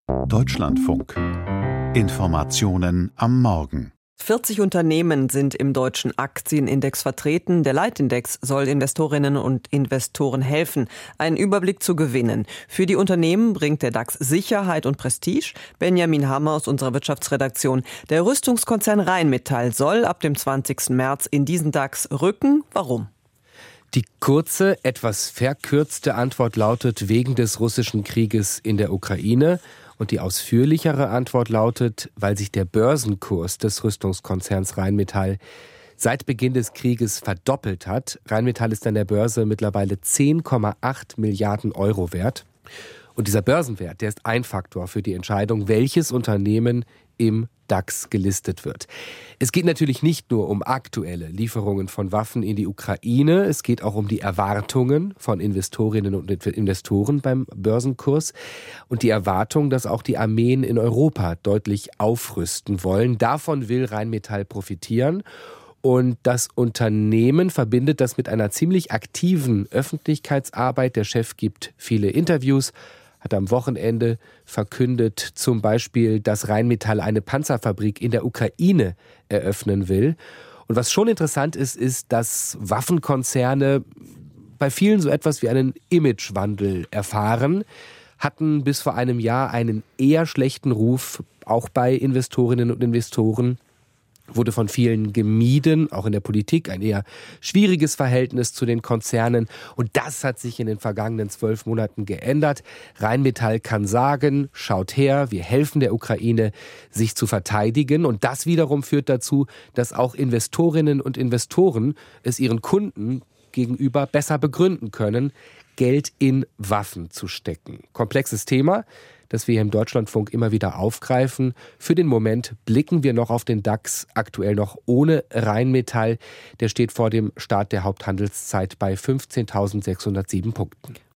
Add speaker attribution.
Speaker 1: Deutschlandfunk. Informationen am Morgen.
Speaker 2: 40 Unternehmen sind im deutschen Aktienindex vertreten. Der Leitindex soll Investorinnen und Investoren helfen, einen Überblick zu gewinnen. Für die Unternehmen bringt der DAX Sicherheit und Prestige. Benjamin Hammer aus unserer Wirtschaftsredaktion. Der Rüstungskonzern Rheinmetall soll ab dem 20. März in diesen DAX rücken. Warum?
Speaker 3: Die kurze, etwas verkürzte Antwort lautet wegen des russischen Krieges in der Ukraine. Und die ausführlichere Antwort lautet, weil sich der Börsenkurs des Rüstungskonzerns Rheinmetall seit Beginn des Krieges verdoppelt hat. Rheinmetall ist an der Börse mittlerweile 10,8 Milliarden Euro wert. Und dieser Börsenwert, der ist ein Faktor für die Entscheidung, welches Unternehmen im DAX gelistet wird. Es geht natürlich nicht nur um aktuelle Lieferungen von Waffen in die Ukraine, es geht auch um die Erwartungen von Investorinnen und Investoren beim Börsenkurs und die Erwartung, dass auch die Armeen in Europa deutlich aufrüsten wollen. Davon will Rheinmetall profitieren. Und das Unternehmen verbindet das mit einer ziemlich aktiven Öffentlichkeitsarbeit. Der Chef gibt viele Interviews, hat am Wochenende verkündet zum Beispiel, dass Rheinmetall eine Panzerfabrik in der Ukraine eröffnen will. Und was schon interessant ist, ist, dass Waffenkonzerne bei vielen so etwas wie einen Imagewandel erfahren, hatten bis vor einem Jahr einen eher schlechten Ruf, auch bei Investorinnen und Investoren. Wurde von vielen gemieden, auch in der Politik, ein eher schwieriges Verhältnis zu den Konzernen. Und das hat sich in den vergangenen 12 Monaten geändert. Rheinmetall kann sagen, schaut her, wir helfen der Ukraine, sich zu verteidigen. Und das wiederum führt dazu, dass auch Investorinnen und Investoren es ihren Kunden gegenüber besser begründen können, Geld in Waffen zu stecken. Komplexes Thema, das wir hier im Deutschlandfunk immer wieder aufgreifen. Für den Moment blicken wir noch auf den DAX, aktuell noch ohne Rheinmetall. Der steht vor dem Start der Haupthandelszeit bei 15.607 Punkten.